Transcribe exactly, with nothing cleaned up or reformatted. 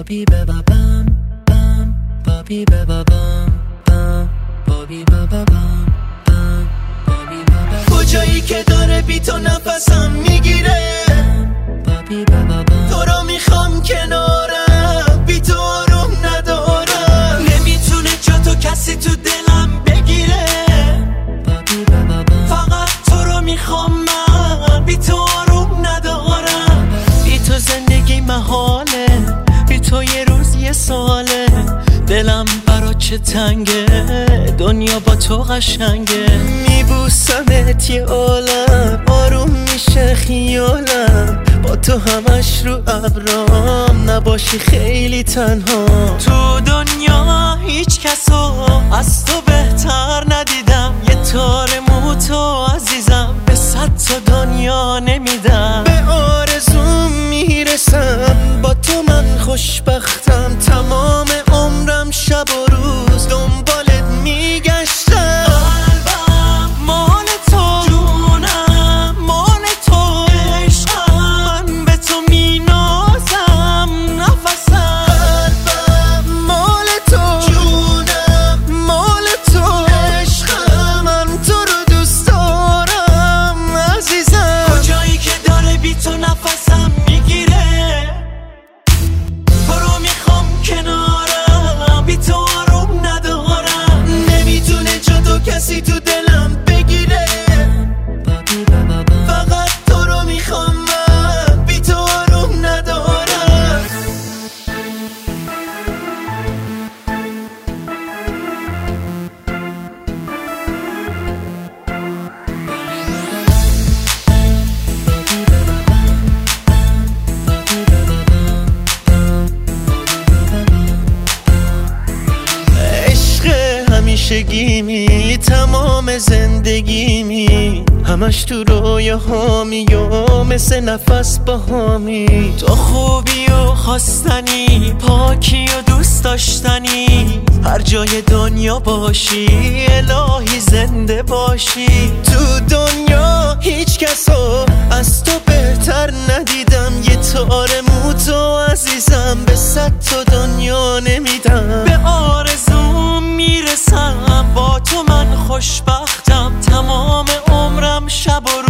Bobby baba bam bam Bobby baba bam bam Bobby baba bam bam Bobby baba کجایی که داره بی تو نفسم میگیره Bobby baba bam تو رو میخوام کنارم بی تو آروم ندارم نمیتونه جا تو کسی تو دلم بگیره Bobby baba bam فقط تو رو میخوام من بی تو آروم ندارم بی تو زندگی محاله بی تو یه روز یه ساله دلم برا چه تنگه دنیا با تو قشنگه میبوسمت یه عالم آروم میشه خیالم با تو همش رو ابرام نباشی خیلی تنها تو دنیا هیچ کسو از تو بهتر ندیدم یه تار مو تو عزیزم به صد تا دنیا نمیدم به آرزوم میرسم با تو من خوشبختم تمام عمرم شب و روز دنبالت میگشتم قلبم مال تو جونم مال تو عشقم من به تو مینازم نفسم قلبم مال تو جونم مال تو عشقم من تو رو دوست دارم عزیزم کجایی که داره بی تو نفسم میگیره تو رو میخوام کنارم بی تو آروم ندارم نمیتونه جا تو کسی تو دلم بگیره Bobby baba bam فقط تو رو میخوام من بی تو آروم ندارم عشق همیشگیمی تمام زندگیمی همش تو رویاهامی و مثل نفس باهامی تو خوبی و خواستنی پاکی و دوست داشتنی هر جای دنیا باشی الهی زنده باشی تو دنیا هیچ کسو از تو بهتر ندیدم یه تار مو تو عزیزم به صد تا دنیا نمیدم به آرزوم میرسم با تو من خوشبختم تمام عمرم شب و